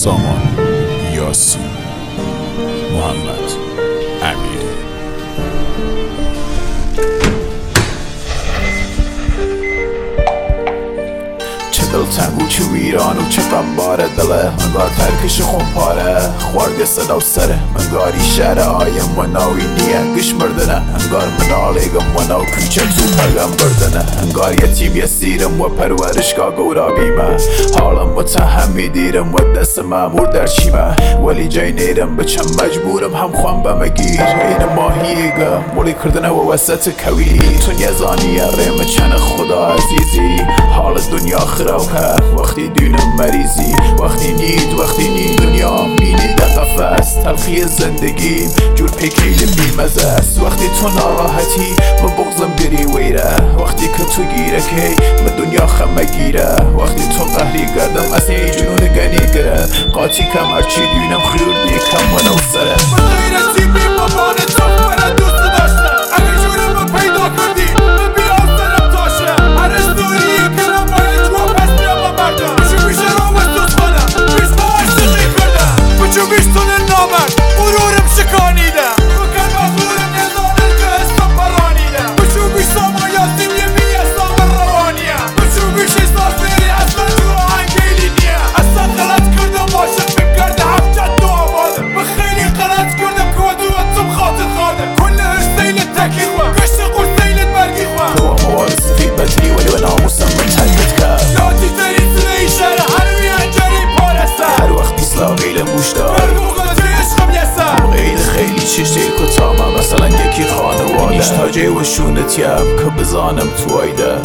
سامان، یاسین، محمد امیری. چه دلتنگو چه ویران و چه غمباره دله، انگار ترکش خونپاره خوارد صدا و سره، منگاری شهر آیم و ناوی نیه گش مردنه، انگار منالگم و ناو کوچه تو پرگم بردنه، انگار یتیم یسیرم و پرورشگاه گورابیمه، حالم متهمی دیرم و دست مامور در چیمه، ولی جای نیرم بچم مجبورم هم خوام بمگیر این ماهیگم مولی کردنه و وسط کوی تو یزانی ریم چن خدا عزیزی، حال دنیا خراوه وقتی دونم مریضی، وقتی نید دنیا مینی در قفص، تلخی زندگیم جور پیکیل بیمزه است، وقتی تو ناراحتی من بغزم بری ویره، وقتی که تو گیره که من دنیا خمه گیره، وقتی تو قهری گردم از این جنون گنی گره، قاطی کم ارچی دونم خیردی کم و نو سره من غیرتی بی مامان تو برا دوست داشتم، اگه جورم پیدا کردی من بیا سرم تاشه، هر استوری کنم باید تو پس بیام مردم، بچو بیشه رو بستوز کنم بیش با عشقی کردم، بچو بیش تونه نامرد غرورم شکانیدم، بکن مغرورم نزانم که حسم پرانیدم، بچو بیش سامان یاسین یه بی اسلام روانیم، بچو بیش احساس بری اصلا تو آهنگیلی نیه، اصلا غلط کردم عاشق بگرد هفتاد دو آبادم، بخیلی غلط کردم که ودوتم خاطر خادم، کل هشتیل تکی خواه کشت قرصیلت برگی خواه، تو موال سفید بدری ولی و ناموسم من ترکت کرد، یادی داری سنه شهر هنوی انجاری پارسته، هر وقت بیسلا غیلم گوش دار هر موقع توی عشقم یسه غیل خیلی چشتی کتامه، مثلا یکی خانواده نیش تاجه و شونتیم که بزانم تو آیده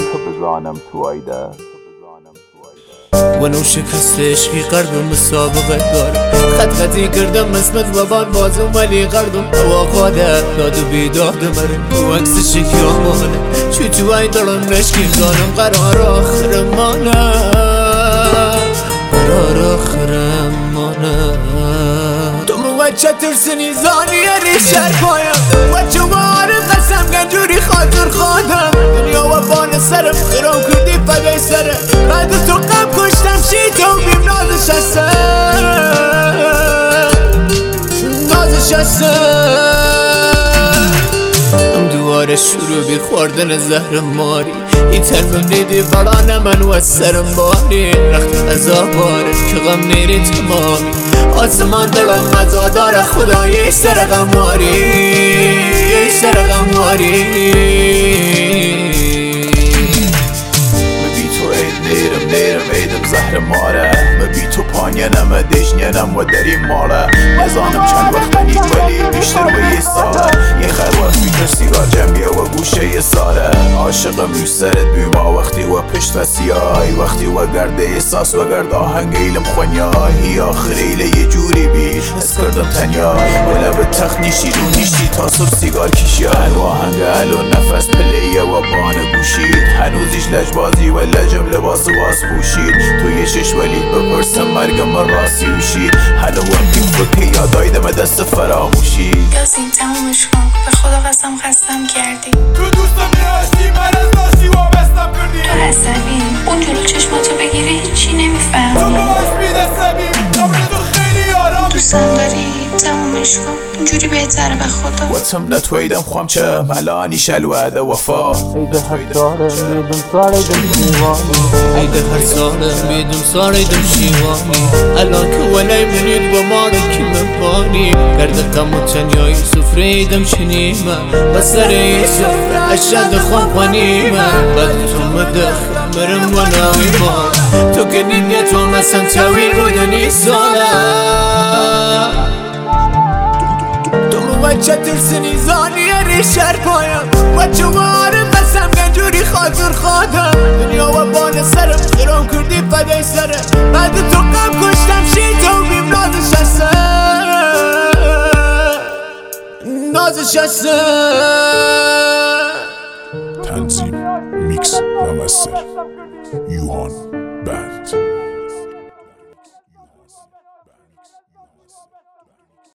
ونو شکست عشقی قلبم مسابقه دارم، خط خطی کردم اسمت و بان بازم ولی قلبم هوا خواده داد و بیداد مرم و عکس شکی آمانه چو تو ای دارم نشکی دارم قرار آخرم مانه، قرار آخرم مانه، تو موچه ترسنی زانی ریشر پایم و چو بارم قسم گنجوری خاطر خادم، دنیا و بان سرم خرام کردی پگه سره، بعد تو قم کشتم شی تو بیم نازش هستم نازش هستم، ام دواره شروع بی خوردن زهر ماری، این ترمم نیدی بران من و سرم باری، رخت عذاب باره که غم نیری تمامی، آسمان دلم مزادار خدا یه سر غماری، یه سر غماری، مبی تو نیرم ایدم زهر ماره، مبی تو پانینم دشنینم و دری ماله، نزانم چند وقت نید ولی بیشتر و یه ساله، یه خیر وقت بیتر سیگار جمعیه و گوشه یه ساره، عاشقم یو سرت بیما وقتی و پشت و سیای، وقتی و گرد احساس و گرد آهنگیلم خونیای، آخریله یه جوری بی حس کردم تنیای، ولی به تخت نیشتی رو نیشتی تا صبح سیگار کشی، هلو آهنگ هلو نفس پلیه و بانه گوشید، هنوزیش لجبازی و لجم لباس واس پوشید، تو یه شش ولید بپرسم مرگم من راستی وشید، هلو وقتی فکر یادایدم دست فراموشید، یاسین تمومش کن به خدا قسم خستم کردی، تو دوستم نیاشتی من از داشتی وابستم کردی، تو عصبی اون جلو چشماتو بگیری هیچی تو نمیفهمی، باش بید عصبی قبل تو خیلی آرام، دوستم داری تمومش کن اینجوری بهتره به خدا، واتم نتویدم خوام چه ملانی شلوه وفا، ایده هر سالم بیدم ساریدم شیوانی، ایده هر سالم بیدم ساریدم شیوانی، الان که ولی منید و مارکی مبانی، گرد قم و تنیایی سفریدم شنیمه بسر ای سفره اشد خواب غنیمه، بعد تو مدخل مرم و نایمان، تو که نیت و مثلا تاویل بودنی ساله، وچه ترسنی زانی ریشر پایم و چو بارم قسم گنجوری خاطر خادم، دنیا و بان سرم خرام کردی پگه سره، بعد تو قم کشتم شی تو بیم نازش هستم نازش هستم. تنظیم، میکس و مستر یوهان.